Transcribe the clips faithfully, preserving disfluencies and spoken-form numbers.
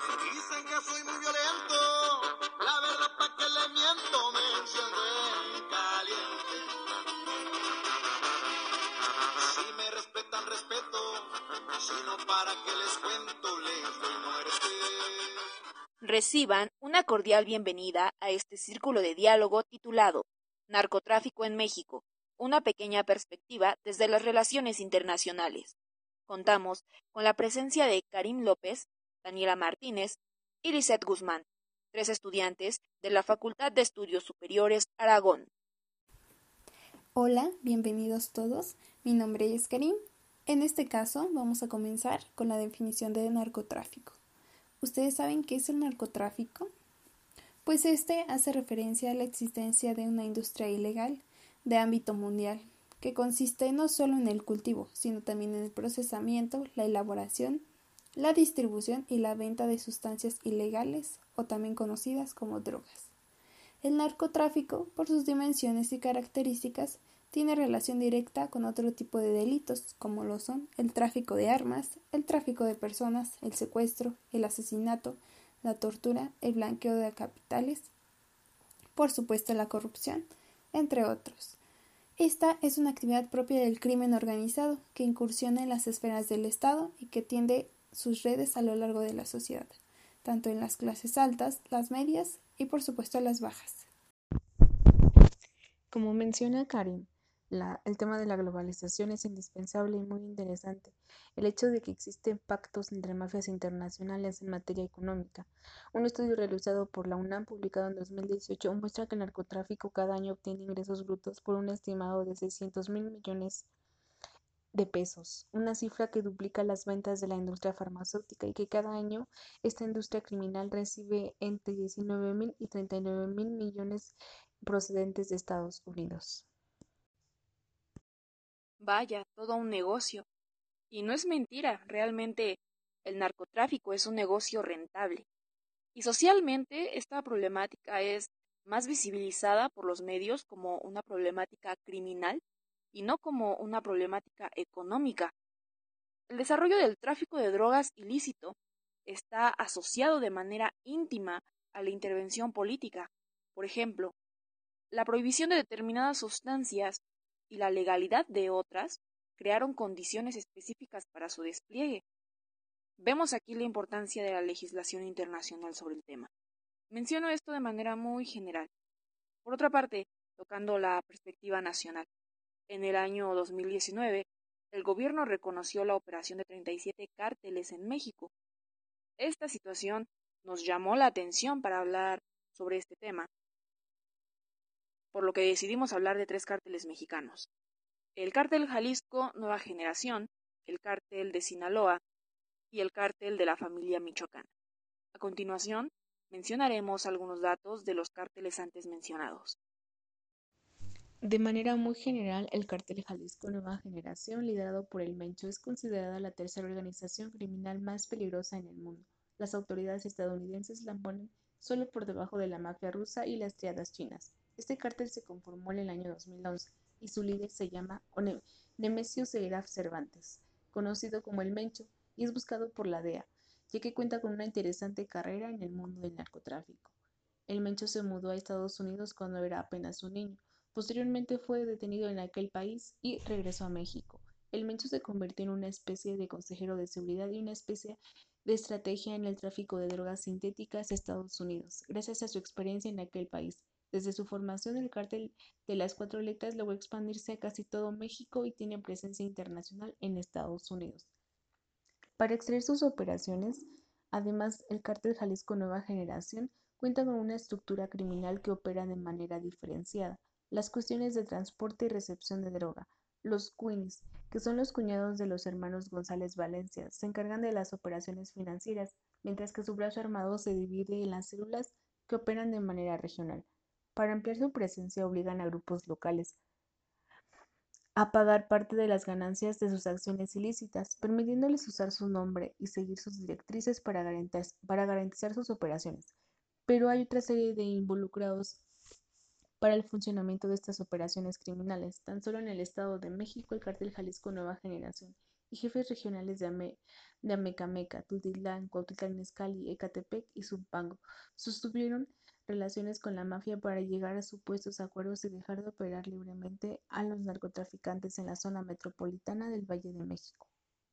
Dicen que soy muy violento, la verdad pa' que le miento, me enciende caliente. Si me respetan, respeto, si no, para que les cuento, les doy muerte. Reciban una cordial bienvenida a este círculo de diálogo titulado Narcotráfico en México, una pequeña perspectiva desde las relaciones internacionales. Contamos con la presencia de Karim López, Daniela Martínez y Lisette Guzmán, tres estudiantes de la Facultad de Estudios Superiores Aragón. Hola, bienvenidos todos. Mi nombre es Karim. En este caso vamos a comenzar con la definición de narcotráfico. ¿Ustedes saben qué es el narcotráfico? Pues este hace referencia a la existencia de una industria ilegal de ámbito mundial, que consiste no solo en el cultivo, sino también en el procesamiento, la elaboración, la distribución y la venta de sustancias ilegales o también conocidas como drogas. El narcotráfico, por sus dimensiones y características, tiene relación directa con otro tipo de delitos, como lo son el tráfico de armas, el tráfico de personas, el secuestro, el asesinato, la tortura, el blanqueo de capitales, por supuesto la corrupción, entre otros. Esta es una actividad propia del crimen organizado que incursiona en las esferas del Estado y que tiende sus redes a lo largo de la sociedad, tanto en las clases altas, las medias y por supuesto las bajas. Como menciona Karim, la, el tema de la globalización es indispensable y muy interesante. El hecho de que existen pactos entre mafias internacionales en materia económica. Un estudio realizado por la UNAM, publicado en dos mil dieciocho, muestra que el narcotráfico cada año obtiene ingresos brutos por un estimado de seiscientos mil millones de pesos, una cifra que duplica las ventas de la industria farmacéutica y que cada año esta industria criminal recibe entre diecinueve mil y treinta y nueve mil millones procedentes de Estados Unidos. Vaya, todo un negocio. Y no es mentira, realmente el narcotráfico es un negocio rentable. Y socialmente esta problemática es más visibilizada por los medios como una problemática criminal y no como una problemática económica. El desarrollo del tráfico de drogas ilícito está asociado de manera íntima a la intervención política. Por ejemplo, la prohibición de determinadas sustancias y la legalidad de otras crearon condiciones específicas para su despliegue. Vemos aquí la importancia de la legislación internacional sobre el tema. Menciono esto de manera muy general. Por otra parte, tocando la perspectiva nacional, en el año dos mil diecinueve, el gobierno reconoció la operación de treinta y siete cárteles en México. Esta situación nos llamó la atención para hablar sobre este tema, por lo que decidimos hablar de tres cárteles mexicanos: el cártel Jalisco Nueva Generación, el cártel de Sinaloa y el cártel de la familia Michoacán. A continuación, mencionaremos algunos datos de los cárteles antes mencionados. De manera muy general, el cártel Jalisco Nueva Generación, liderado por el Mencho, es considerada la tercera organización criminal más peligrosa en el mundo. Las autoridades estadounidenses la ponen solo por debajo de la mafia rusa y las triadas chinas. Este cártel se conformó en el año dos mil once y su líder se llama Nemesio Seraf Cervantes, conocido como el Mencho, y es buscado por la D E A, ya que cuenta con una interesante carrera en el mundo del narcotráfico. El Mencho se mudó a Estados Unidos cuando era apenas un niño. Posteriormente fue detenido en aquel país y regresó a México. El Mencho se convirtió en una especie de consejero de seguridad y una especie de estrategia en el tráfico de drogas sintéticas a Estados Unidos, gracias a su experiencia en aquel país. Desde su formación, el cártel de las Cuatro Letras logró expandirse a casi todo México y tiene presencia internacional en Estados Unidos. Para extraer sus operaciones, además, el cártel Jalisco Nueva Generación cuenta con una estructura criminal que opera de manera diferenciada. Las cuestiones de transporte y recepción de droga. Los Queens, que son los cuñados de los hermanos González Valencia, se encargan de las operaciones financieras, mientras que su brazo armado se divide en las células que operan de manera regional. Para ampliar su presencia obligan a grupos locales a pagar parte de las ganancias de sus acciones ilícitas, permitiéndoles usar su nombre y seguir sus directrices para garantizar, para garantizar sus operaciones. Pero hay otra serie de involucrados para el funcionamiento de estas operaciones criminales. Tan solo en el Estado de México, el cártel Jalisco Nueva Generación y jefes regionales de, Ame- de Amecameca, Tultitlán, Cuautitlán Izcalli, Ecatepec y Zumpango sostuvieron relaciones con la mafia para llegar a supuestos acuerdos y dejar de operar libremente a los narcotraficantes en la zona metropolitana del Valle de México.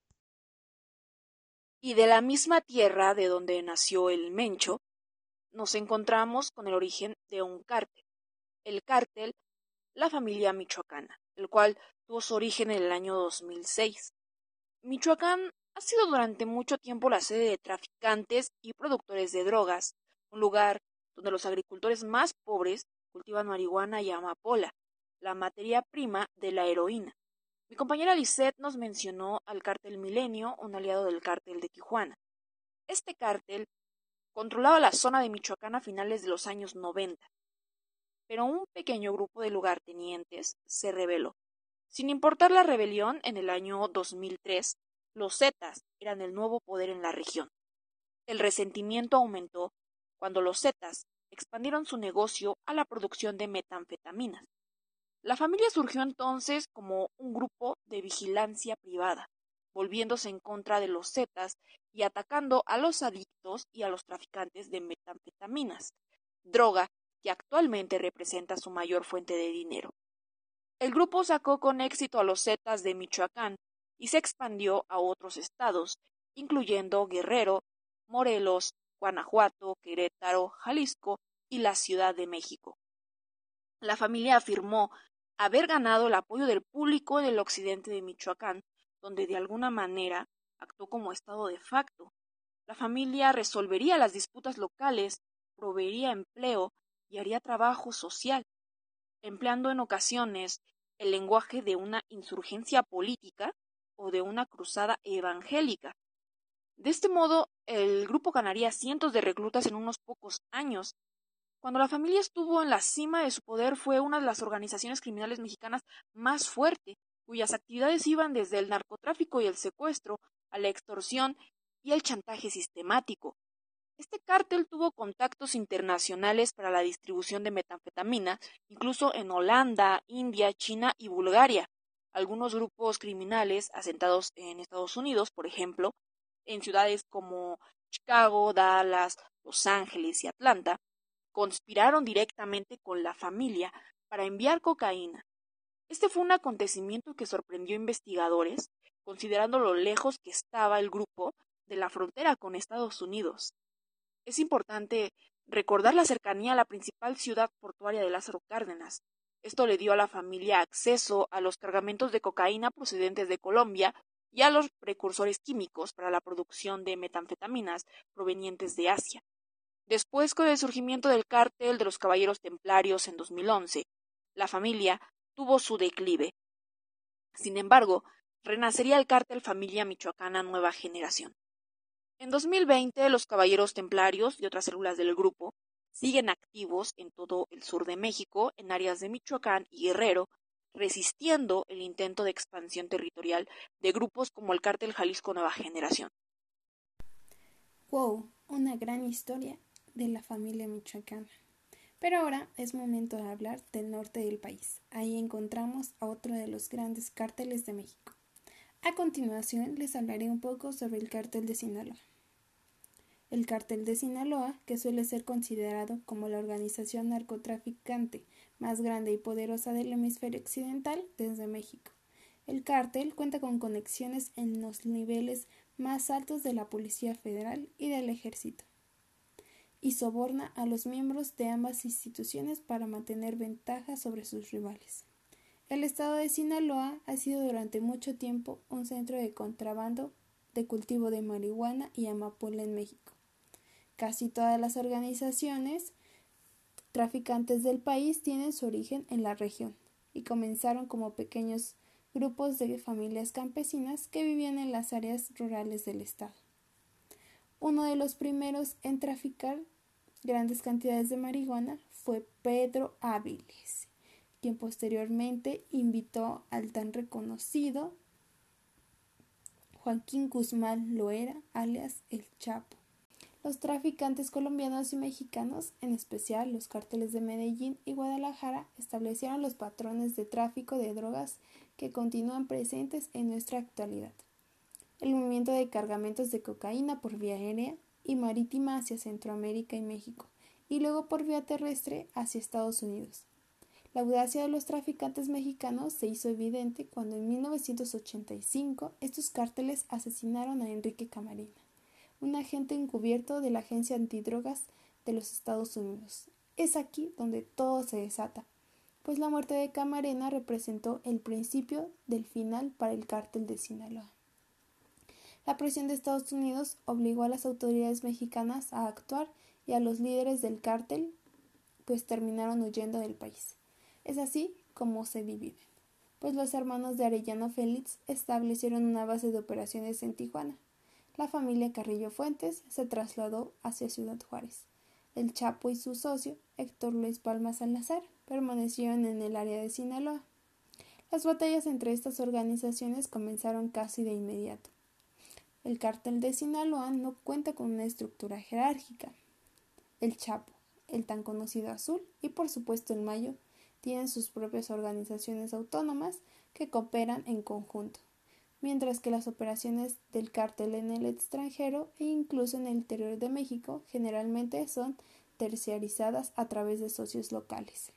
Y de la misma tierra de donde nació el Mencho, nos encontramos con el origen de un cártel, el cártel La Familia Michoacana, el cual tuvo su origen en el año dos mil seis. Michoacán ha sido durante mucho tiempo la sede de traficantes y productores de drogas, un lugar donde los agricultores más pobres cultivan marihuana y amapola, la materia prima de la heroína. Mi compañera Lisette nos mencionó al cártel Milenio, un aliado del cártel de Tijuana. Este cártel controlaba la zona de Michoacán a finales de los años noventa, pero un pequeño grupo de lugartenientes se rebeló. Sin importar la rebelión, en el año dos mil tres, los Zetas eran el nuevo poder en la región. El resentimiento aumentó cuando los Zetas expandieron su negocio a la producción de metanfetaminas. La familia surgió entonces como un grupo de vigilancia privada, volviéndose en contra de los Zetas y atacando a los adictos y a los traficantes de metanfetaminas, droga que actualmente representa su mayor fuente de dinero. El grupo sacó con éxito a los Zetas de Michoacán y se expandió a otros estados, incluyendo Guerrero, Morelos, Guanajuato, Querétaro, Jalisco y la Ciudad de México. La familia afirmó haber ganado el apoyo del público del occidente de Michoacán, donde de alguna manera actuó como estado de facto. La familia resolvería las disputas locales, proveería empleo y haría trabajo social, empleando en ocasiones el lenguaje de una insurgencia política o de una cruzada evangélica. De este modo, el grupo ganaría cientos de reclutas en unos pocos años. Cuando la familia estuvo en la cima de su poder, fue una de las organizaciones criminales mexicanas más fuerte, cuyas actividades iban desde el narcotráfico y el secuestro a la extorsión y el chantaje sistemático. Este cártel tuvo contactos internacionales para la distribución de metanfetamina, incluso en Holanda, India, China y Bulgaria. Algunos grupos criminales asentados en Estados Unidos, por ejemplo, en ciudades como Chicago, Dallas, Los Ángeles y Atlanta, conspiraron directamente con la familia para enviar cocaína. Este fue un acontecimiento que sorprendió a investigadores, considerando lo lejos que estaba el grupo de la frontera con Estados Unidos. Es importante recordar la cercanía a la principal ciudad portuaria de Lázaro Cárdenas. Esto le dio a la familia acceso a los cargamentos de cocaína procedentes de Colombia y a los precursores químicos para la producción de metanfetaminas provenientes de Asia. Después, con el surgimiento del cártel de los Caballeros Templarios en dos mil once, la familia tuvo su declive. Sin embargo, renacería el cártel Familia Michoacana Nueva Generación. En dos mil veinte, los Caballeros Templarios y otras células del grupo siguen activos en todo el sur de México, en áreas de Michoacán y Guerrero, resistiendo el intento de expansión territorial de grupos como el cártel Jalisco Nueva Generación. ¡Wow! Una gran historia de la familia michoacana. Pero ahora es momento de hablar del norte del país. Ahí encontramos a otro de los grandes cárteles de México. A continuación les hablaré un poco sobre el cártel de Sinaloa. El cártel de Sinaloa, que suele ser considerado como la organización narcotraficante más grande y poderosa del hemisferio occidental desde México. El cártel cuenta con conexiones en los niveles más altos de la Policía Federal y del Ejército, y soborna a los miembros de ambas instituciones para mantener ventaja sobre sus rivales. El estado de Sinaloa ha sido durante mucho tiempo un centro de contrabando de cultivo de marihuana y amapola en México. Casi todas las organizaciones traficantes del país tienen su origen en la región y comenzaron como pequeños grupos de familias campesinas que vivían en las áreas rurales del estado. Uno de los primeros en traficar grandes cantidades de marihuana fue Pedro Áviles, quien posteriormente invitó al tan reconocido Joaquín Guzmán Loera, alias El Chapo. Los traficantes colombianos y mexicanos, en especial los cárteles de Medellín y Guadalajara, establecieron los patrones de tráfico de drogas que continúan presentes en nuestra actualidad. el movimiento de cargamentos de cocaína por vía aérea y marítima hacia Centroamérica y México, y luego por vía terrestre hacia Estados Unidos. La audacia de los traficantes mexicanos se hizo evidente cuando en mil novecientos ochenta y cinco estos cárteles asesinaron a Enrique Camarena, un agente encubierto de la Agencia Antidrogas de los Estados Unidos. Es aquí donde todo se desata, pues la muerte de Camarena representó el principio del final para el cártel de Sinaloa. La presión de Estados Unidos obligó a las autoridades mexicanas a actuar y a los líderes del cártel pues terminaron huyendo del país. Es así como se dividen, pues los hermanos de Arellano Félix establecieron una base de operaciones en Tijuana. La familia Carrillo Fuentes se trasladó hacia Ciudad Juárez. El Chapo y su socio, Héctor Luis Palma Salazar, permanecieron en el área de Sinaloa. Las batallas entre estas organizaciones comenzaron casi de inmediato. El cártel de Sinaloa no cuenta con una estructura jerárquica. El Chapo, el tan conocido Azul y por supuesto el Mayo tienen sus propias organizaciones autónomas que cooperan en conjunto, mientras que las operaciones del cártel en el extranjero e incluso en el interior de México generalmente son terciarizadas a través de socios locales.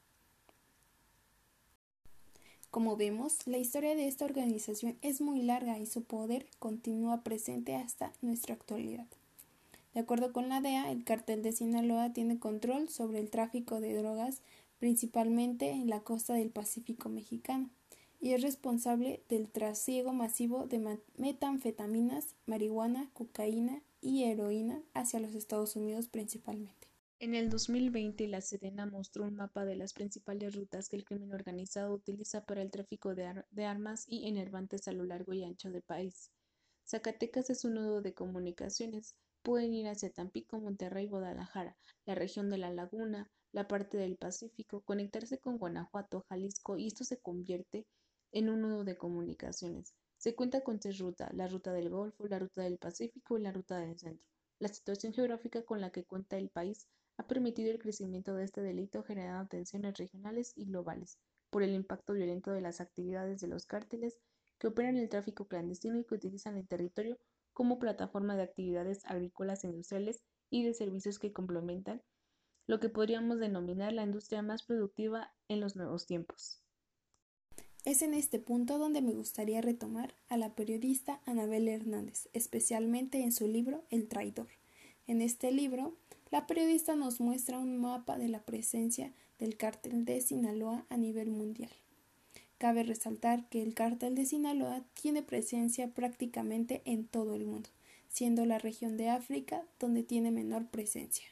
Como vemos, la historia de esta organización es muy larga y su poder continúa presente hasta nuestra actualidad. De acuerdo con la D E A, el cártel de Sinaloa tiene control sobre el tráfico de drogas principalmente en la costa del Pacífico mexicano y es responsable del trasiego masivo de metanfetaminas, marihuana, cocaína y heroína hacia los Estados Unidos principalmente. En el dos mil veinte, la Sedena mostró un mapa de las principales rutas que el crimen organizado utiliza para el tráfico de, ar- de armas y enervantes a lo largo y ancho del país. Zacatecas es un nudo de comunicaciones. Pueden ir hacia Tampico, Monterrey, Guadalajara, la región de la Laguna, la parte del Pacífico, conectarse con Guanajuato, Jalisco, y esto se convierte en un nudo de comunicaciones. Se cuenta con tres rutas: la ruta del Golfo, la ruta del Pacífico y la ruta del Centro. La situación geográfica con la que cuenta el país ha permitido el crecimiento de este delito, generando tensiones regionales y globales por el impacto violento de las actividades de los cárteles que operan el tráfico clandestino y que utilizan el territorio como plataforma de actividades agrícolas e industriales y de servicios que complementan lo que podríamos denominar la industria más productiva en los nuevos tiempos. Es en este punto donde me gustaría retomar a la periodista Anabel Hernández, especialmente en su libro El Traidor. En este libro, la periodista nos muestra un mapa de la presencia del cártel de Sinaloa a nivel mundial. Cabe resaltar que el cártel de Sinaloa tiene presencia prácticamente en todo el mundo, siendo la región de África donde tiene menor presencia.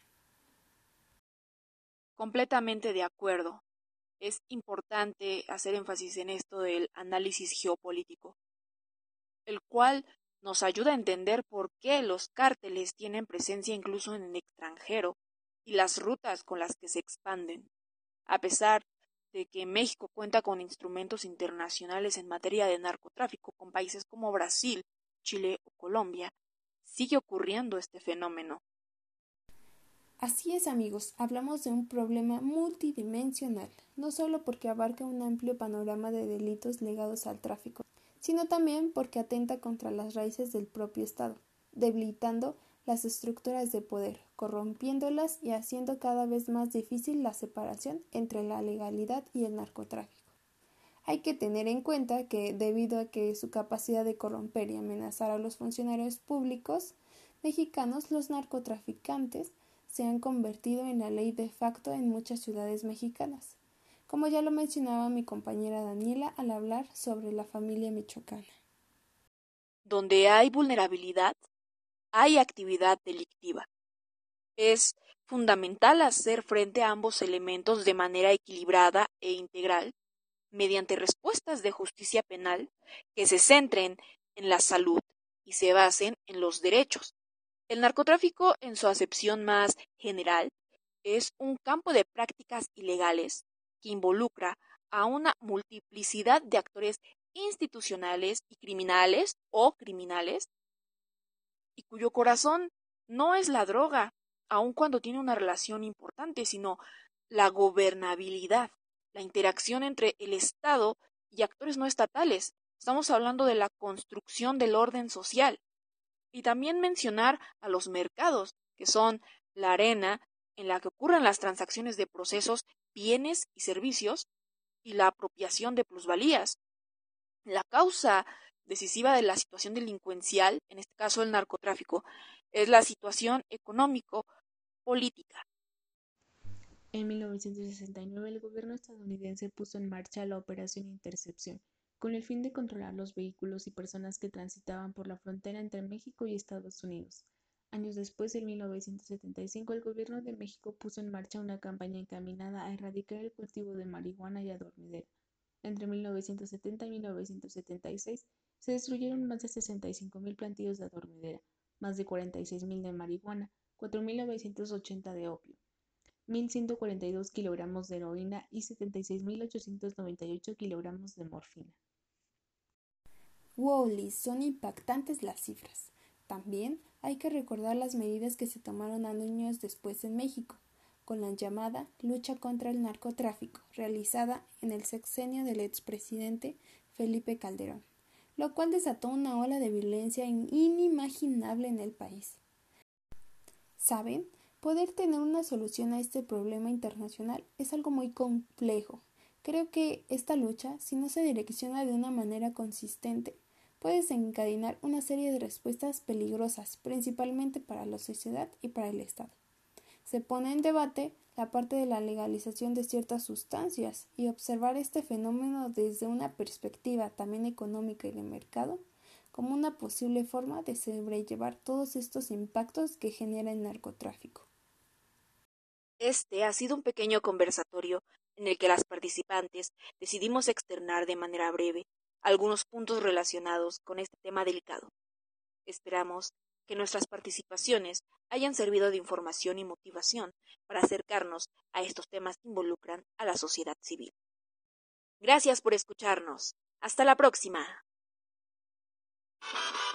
Completamente de acuerdo. Es importante hacer énfasis en esto del análisis geopolítico, el cual nos ayuda a entender por qué los cárteles tienen presencia incluso en el extranjero y las rutas con las que se expanden. A pesar de que México cuenta con instrumentos internacionales en materia de narcotráfico con países como Brasil, Chile o Colombia, sigue ocurriendo este fenómeno. Así es, amigos, hablamos de un problema multidimensional, no solo porque abarca un amplio panorama de delitos ligados al tráfico, sino también porque atenta contra las raíces del propio Estado, debilitando las estructuras de poder, corrompiéndolas y haciendo cada vez más difícil la separación entre la legalidad y el narcotráfico. Hay que tener en cuenta que, debido a que su capacidad de corromper y amenazar a los funcionarios públicos mexicanos, los narcotraficantes se han convertido en la ley de facto en muchas ciudades mexicanas, como ya lo mencionaba mi compañera Daniela al hablar sobre la familia michoacana. Donde hay vulnerabilidad, hay actividad delictiva. Es fundamental hacer frente a ambos elementos de manera equilibrada e integral, mediante respuestas de justicia penal que se centren en la salud y se basen en los derechos. El narcotráfico, en su acepción más general, es un campo de prácticas ilegales que involucra a una multiplicidad de actores institucionales y criminales o criminales, y cuyo corazón no es la droga, aun cuando tiene una relación importante, sino la gobernabilidad, la interacción entre el Estado y actores no estatales, Estamos hablando de la construcción del orden social. Y también mencionar a los mercados, que son la arena en la que ocurren las transacciones de procesos, bienes y servicios, y la apropiación de plusvalías. La causa decisiva de la situación delincuencial, en este caso el narcotráfico, es la situación económico-política. En mil novecientos sesenta y nueve, el gobierno estadounidense puso en marcha la Operación Intercepción, con el fin de controlar los vehículos y personas que transitaban por la frontera entre México y Estados Unidos. Años después, en mil novecientos setenta y cinco, el gobierno de México puso en marcha una campaña encaminada a erradicar el cultivo de marihuana y adormidera. Entre mil novecientos setenta y mil novecientos setenta y seis se destruyeron más de sesenta y cinco mil plantíos de adormidera, más de cuarenta y seis mil de marihuana, cuatro mil novecientos ochenta de opio, mil ciento cuarenta y dos kilogramos de heroína y setenta y seis mil ochocientos noventa y ocho kilogramos de morfina. Wow, Liz, son impactantes las cifras. También hay que recordar las medidas que se tomaron años después en México, con la llamada lucha contra el narcotráfico, realizada en el sexenio del expresidente Felipe Calderón, lo cual desató una ola de violencia inimaginable en el país. ¿Saben? Poder tener una solución a este problema internacional es algo muy complejo. Creo que esta lucha, si no se direcciona de una manera consistente, puede desencadenar una serie de respuestas peligrosas, principalmente para la sociedad y para el Estado. Se pone en debate la parte de la legalización de ciertas sustancias y observar este fenómeno desde una perspectiva también económica y de mercado como una posible forma de sobrellevar todos estos impactos que genera el narcotráfico. Este ha sido un pequeño conversatorio en el que las participantes decidimos externar de manera breve algunos puntos relacionados con este tema delicado. Esperamos que nuestras participaciones hayan servido de información y motivación para acercarnos a estos temas que involucran a la sociedad civil. Gracias por escucharnos. Hasta la próxima.